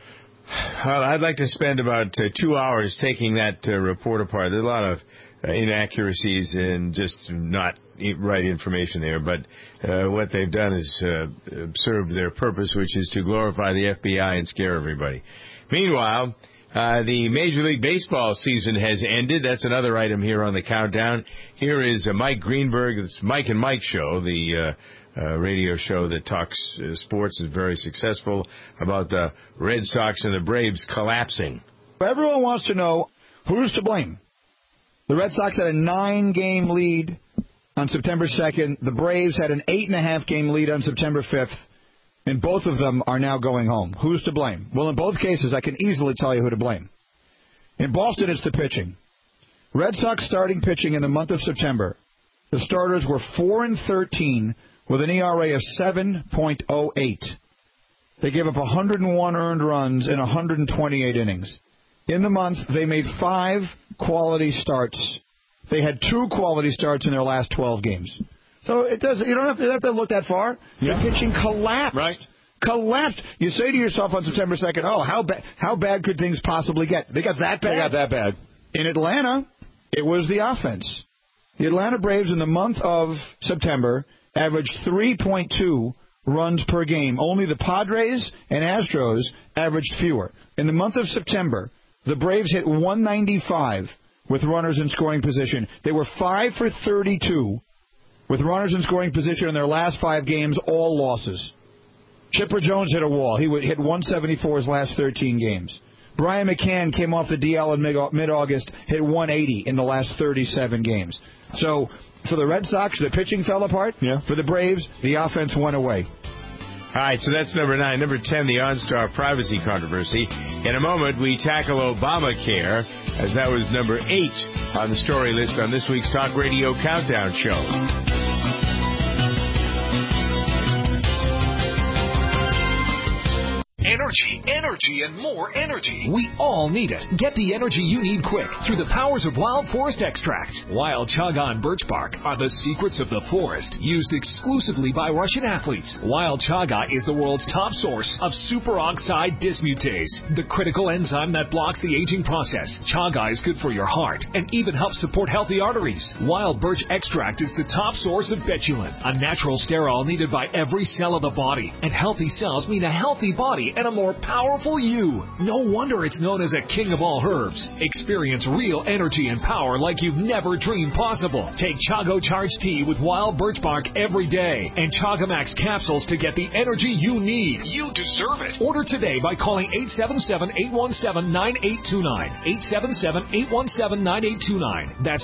S4: Well, I'd like to spend about 2 hours taking that report apart. There's a lot of inaccuracies and just not right information there. But what they've done is served their purpose, which is to glorify the FBI and scare everybody. Meanwhile, the Major League Baseball season has ended. That's another item here on the countdown. Here is Mike Greenberg. It's Mike and Mike Show, the radio show that talks sports, is very successful, about the Red Sox and the Braves collapsing.
S8: Everyone wants to know who's to blame. The Red Sox had a 9-game lead on September 2nd. The Braves had an 8.5-game lead on September 5th. And both of them are now going home. Who's to blame? Well, in both cases, I can easily tell you who to blame. In Boston, it's the pitching. Red Sox starting pitching in the month of September. The starters were 4-13 with an ERA of 7.08. They gave up 101 earned runs in 128 innings. In the month, they made 5 quality starts. They had 2 quality starts in their last 12 games. So you don't have to look that far. Yeah. The pitching collapsed. Right. Collapsed. You say to yourself on September 2nd, how bad could things possibly get? They got that bad?
S18: They got that bad.
S8: In Atlanta, it was the offense. The Atlanta Braves in the month of September averaged 3.2 runs per game. Only the Padres and Astros averaged fewer. In the month of September, the Braves hit 195 with runners in scoring position. They were 5 for 32 with runners in scoring position in their last 5 games, all losses. Chipper Jones hit a wall. He hit 174 his last 13 games. Brian McCann came off the DL in mid-August, hit 180 in the last 37 games. So for the Red Sox, the pitching fell apart. Yeah. For the Braves, the offense went away.
S4: All right, so that's number 9. Number 10, the OnStar privacy controversy. In a moment, we tackle Obamacare, as that was number 8 on the story list on this week's Talk Radio Countdown Show.
S3: Energy, and more energy. We all need it. Get the energy you need quick through the powers of Wild Forest Extracts. Wild chaga and birch bark are the secrets of the forest, used exclusively by Russian athletes. Wild chaga is the world's top source of superoxide dismutase, the critical enzyme that blocks the aging process. Chaga is good for your heart and even helps support healthy arteries. Wild birch extract is the top source of betulin, a natural sterol needed by every cell of the body. And healthy cells mean a healthy body and a more powerful you. No wonder it's known as a king of all herbs. Experience real energy and power like you've never dreamed possible. Take Chago Charge Tea with wild birch bark every day and Chagamax capsules to get the energy you need. You deserve it. Order today by calling 877-817-9829. 877-817-9829. That's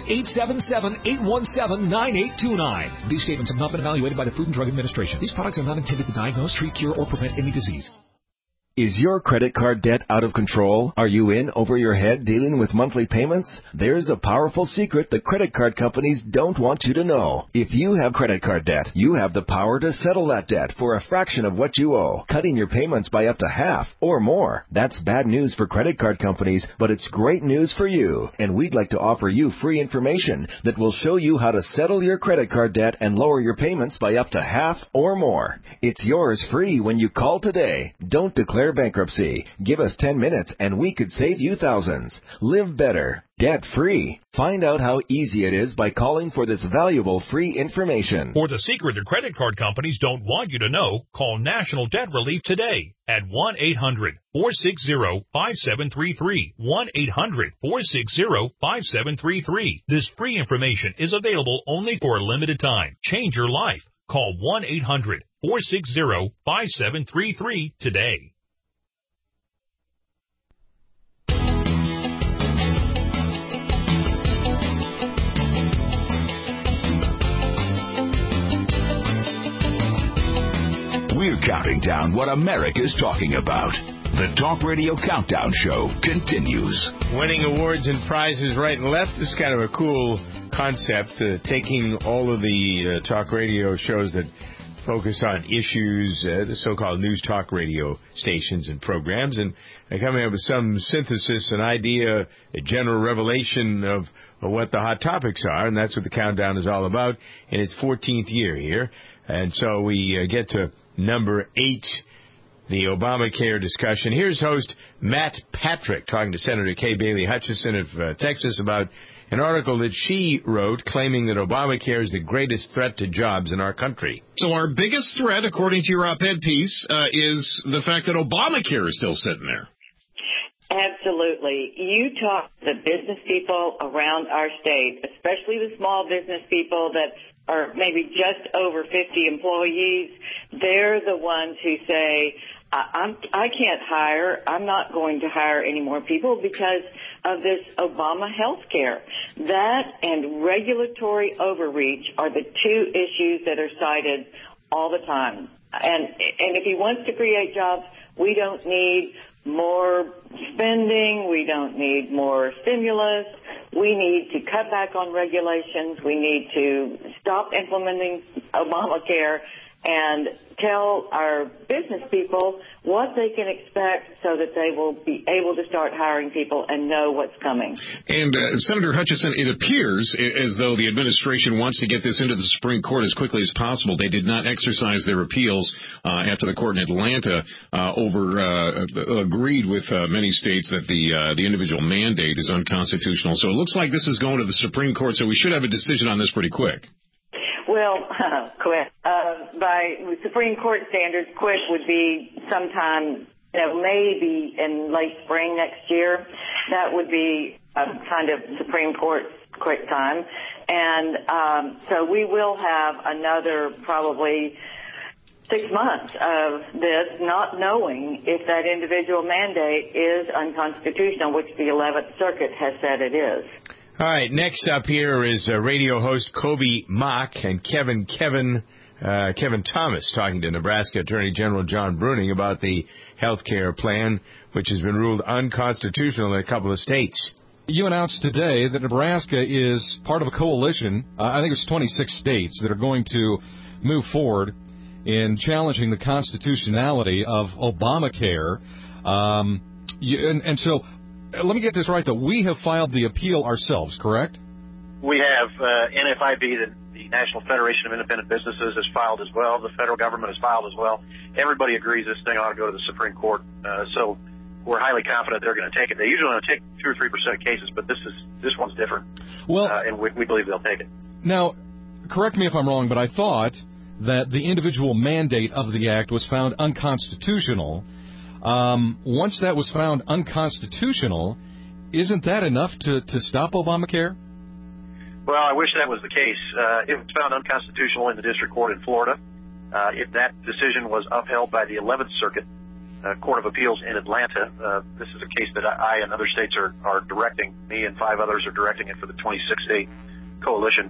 S3: 877-817-9829. These statements have not been evaluated by the Food and Drug Administration. These products are not intended to diagnose, treat, cure, or prevent any disease.
S9: Is your credit card debt out of control? Are you in over your head dealing with monthly payments? There's a powerful secret the credit card companies don't want you to know. If you have credit card debt, you have the power to settle that debt for a fraction of what you owe, cutting your payments by up to half or more. That's bad news for credit card companies, but it's great news for you. And we'd like to offer you free information that will show you how to settle your credit card debt and lower your payments by up to half or more. It's yours free when you call today. Don't declare bankruptcy. Give us 10 minutes and we could save you thousands. Live better, debt-free. Find out how easy it is by calling for this valuable free information.
S16: For the secret the credit card companies don't want you to know, call National Debt Relief today at 1-800-460-5733. 1-800-460-5733. This free information is available only for a limited time. Change your life. Call 1-800-460-5733 today.
S1: We're counting down what America's talking about. The Talk Radio Countdown Show continues.
S4: Winning awards and prizes right and left is kind of a cool concept, taking all of the talk radio shows that focus on issues, the so-called news talk radio stations and programs, and coming up with some synthesis, an idea, a general revelation of what the hot topics are, and that's what the countdown is all about in its 14th year here. And so we get to number 8, the Obamacare discussion. Here's host Matt Patrick talking to Senator Kay Bailey Hutchison of Texas about an article that she wrote claiming that Obamacare is the greatest threat to jobs in our country.
S22: So our biggest threat, according to your op-ed piece, is the fact that Obamacare is still sitting there.
S23: Absolutely. You talk to the business people around our state, especially the small business people that are maybe just over 50 employees. They're the ones who say, I can't hire. I'm not going to hire any more people because of this Obama health care. That and regulatory overreach are the 2 issues that are cited all the time. And if he wants to create jobs, we don't need more spending. We don't need more stimulus. We need to cut back on regulations. We need to stop implementing Obamacare and tell our business people what they can expect so that they will be able to start hiring people and know what's coming.
S22: And Senator Hutchison, it appears as though the administration wants to get this into the Supreme Court as quickly as possible. They did not exercise their appeals after the court in Atlanta agreed with many states that the individual mandate is unconstitutional. So it looks like this is going to the Supreme Court, so we should have a decision on this pretty quick.
S23: Well, quick. By Supreme Court standards, quick would be sometime, maybe in late spring next year. That would be kind of Supreme Court quick time. And so we will have another probably 6 months of this, not knowing if that individual mandate is unconstitutional, which the 11th Circuit has said it is.
S4: All right, next up here is radio host Kobe Mock and Kevin Thomas talking to Nebraska Attorney General John Bruning about the health care plan, which has been ruled unconstitutional in a couple of states.
S10: You announced today that Nebraska is part of a coalition, I think it's 26 states, that are going to move forward in challenging the constitutionality of Obamacare. And so, let me get this right, though. We have filed the appeal ourselves, correct?
S11: We have. NFIB, the National Federation of Independent Businesses, has filed as well. The federal government has filed as well. Everybody agrees this thing ought to go to the Supreme Court. So we're highly confident they're going to take it. They usually only take 2 or 3% of cases, but this one's different. Well, and we believe they'll take it.
S10: Now, correct me if I'm wrong, but I thought that the individual mandate of the act was found unconstitutional. Once that was found unconstitutional, isn't that enough to stop Obamacare?
S11: Well, I wish that was the case. It was found unconstitutional in the district court in Florida. If that decision was upheld by the 11th Circuit Court of Appeals in Atlanta, this is a case that I and other states are directing. Me and 5 others are directing it for the 26-state coalition.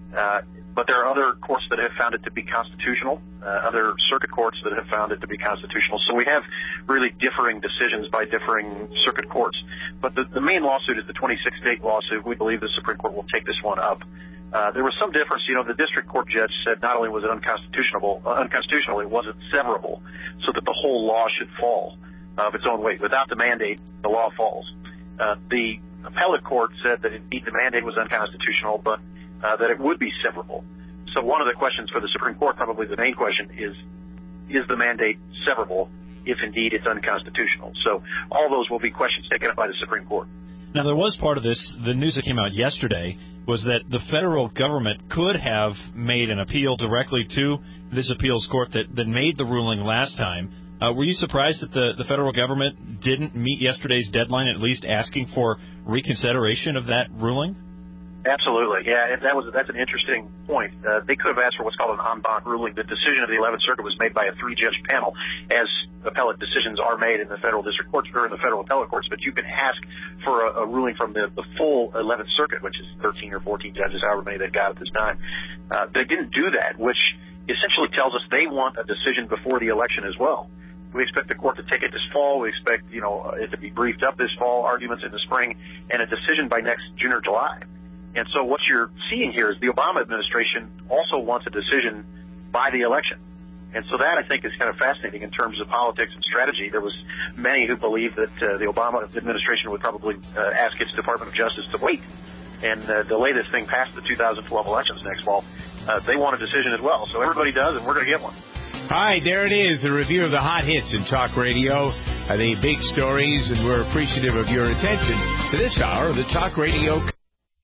S11: But there are other courts that have found it to be constitutional, other circuit courts that have found it to be constitutional. So we have really differing decisions by differing circuit courts. But the main lawsuit is the 26-state lawsuit. We believe the Supreme Court will take this one up. There was some difference. The district court judge said not only was it unconstitutional, it wasn't severable, so that the whole law should fall of its own weight. Without the mandate, the law falls. The appellate court said that indeed the mandate was unconstitutional, but that it would be severable. So one of the questions for the Supreme Court, probably the main question, is the mandate severable if indeed it's unconstitutional? So all those will be questions taken up by the Supreme Court.
S12: Now, there was part of this, the news that came out yesterday, was that the federal government could have made an appeal directly to this appeals court that made the ruling last time. Were you surprised that the federal government didn't meet yesterday's deadline, at least asking for reconsideration of that ruling?
S11: Absolutely, yeah, and that's an interesting point. They could have asked for what's called an en banc ruling. The decision of the 11th Circuit was made by a 3-judge panel, as appellate decisions are made in the federal district courts or in the federal appellate courts. But you can ask for a ruling from the full 11th Circuit, which is 13 or 14 judges, however many they've got at this time. They didn't do that, which essentially tells us they want a decision before the election as well. We expect the court to take it this fall. We expect, it to be briefed up this fall, arguments in the spring, and a decision by next June or July. And so what you're seeing here is the Obama administration also wants a decision by the election. And so that, I think, is kind of fascinating in terms of politics and strategy. There was many who believed that the Obama administration would probably ask its Department of Justice to wait and delay this thing past the 2012 elections next fall. They want a decision as well. So everybody does, and we're going to get one.
S4: All right, there it is, the review of the hot hits in talk radio, the big stories, and we're appreciative of your attention to this hour of the Talk Radio